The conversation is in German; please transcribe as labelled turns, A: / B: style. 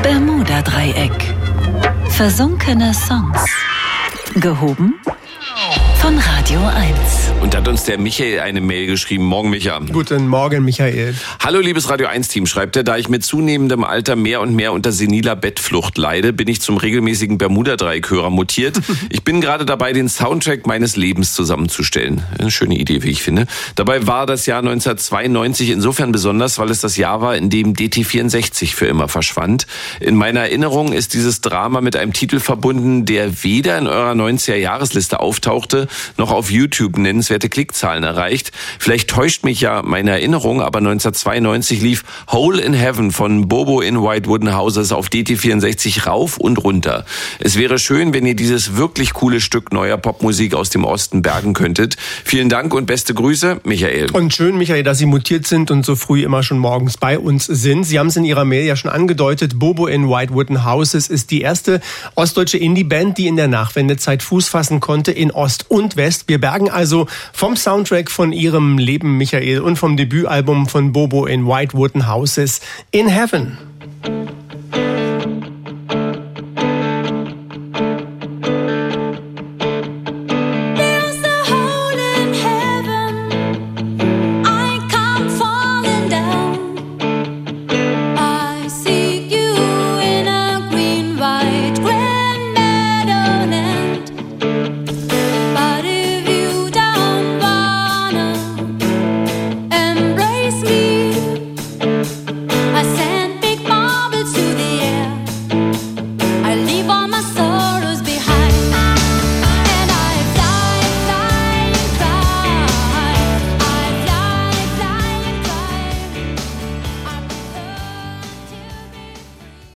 A: Bermuda-Dreieck. Versunkene Songs. Gehoben von Radio 1.
B: Und da hat uns der Michael eine Mail geschrieben. Morgen, Micha.
C: Guten Morgen, Michael.
B: Hallo, liebes Radio 1-Team, schreibt er. Da ich mit zunehmendem Alter mehr und mehr unter seniler Bettflucht leide, bin ich zum regelmäßigen Bermuda-Dreieck-Hörer mutiert. Ich bin gerade dabei, den Soundtrack meines Lebens zusammenzustellen. Eine schöne Idee, wie ich finde. Dabei war das Jahr 1992 insofern besonders, weil es das Jahr war, in dem DT64 für immer verschwand. In meiner Erinnerung ist dieses Drama mit einem Titel verbunden, der weder in eurer 90er-Jahresliste auftauchte, noch auf YouTube nennenswerte Klickzahlen erreicht. Vielleicht täuscht mich ja meine Erinnerung, aber 1992 lief Hole in Heaven von Bobo in White Wooden Houses auf DT64 rauf und runter. Es wäre schön, wenn ihr dieses wirklich coole Stück neuer Popmusik aus dem Osten bergen könntet. Vielen Dank und beste Grüße, Michael.
C: Und schön, Michael, dass Sie mutiert sind und so früh immer schon morgens bei uns sind. Sie haben es in Ihrer Mail ja schon angedeutet. Bobo in White Wooden Houses ist die erste ostdeutsche Indie-Band, die in der Nachwendezeit Fuß fassen konnte in Ost und West. Wir bergen also vom Soundtrack von Ihrem Leben, Michael, und vom Debütalbum von Bobo in White Wooden Houses in Heaven.